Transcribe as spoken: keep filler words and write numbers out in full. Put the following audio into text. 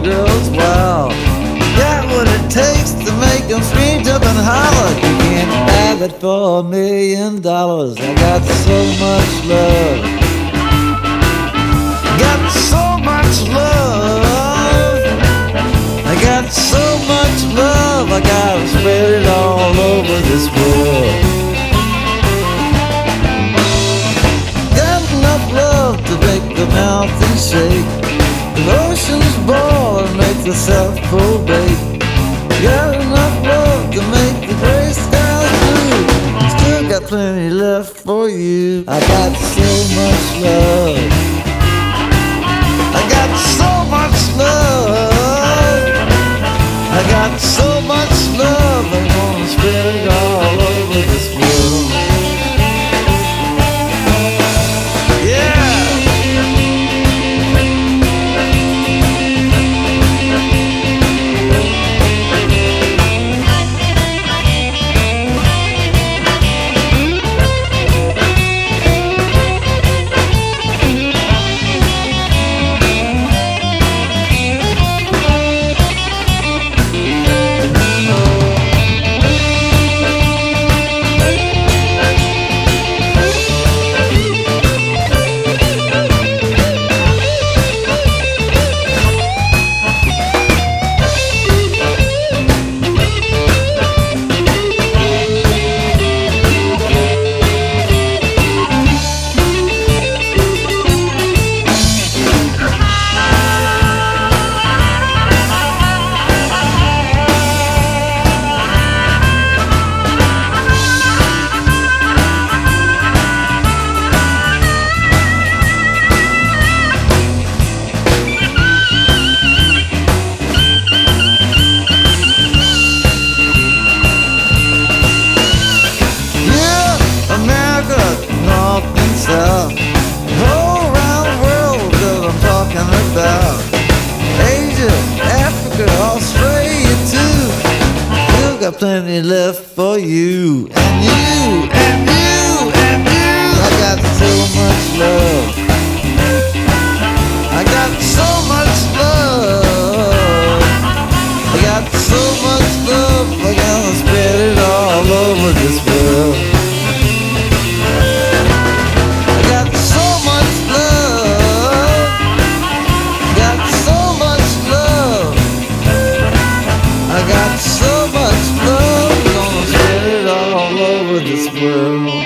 girls wild. Got what it takes to make them scream, jump and holler. You can't buy that for a million dollars. I got so much love. Got so much love. I got so much love. I gotta spread it all over this world. Got enough love to make the mountains shake. The oceans boil and make the South Pole bake. Got enough love to make the gray skies blue. Still got plenty left for you. I got so much love. I got so much love. I got so much love. I'm gonna spread it all over this world. South, the whole round world that I'm talking about. Asia, Africa, Australia too. Still got plenty left for you. And you, and you, and you. I got so much love. I got so much love. I got so much love. I gotta spread it all over this world. So much love, gonna spread it all over this world.